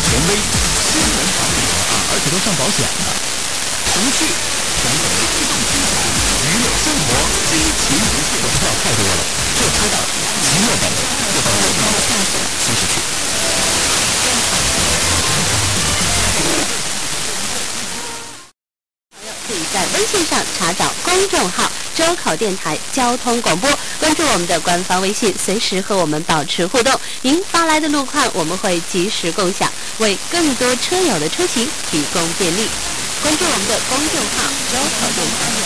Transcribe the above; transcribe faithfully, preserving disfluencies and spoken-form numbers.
权威，新闻法理啊，而且都上保险的。童趣、全国机动精彩，娱乐生活，激情不懈。我知道太多了，这车道极乐本就到我高苏市区。 可以在微信上查找公众号周口电台交通广播，关注我们的官方微信，随时和我们保持互动。您发来的路况我们会及时共享，为更多车友的出行提供便利。关注我们的公众号周口电台。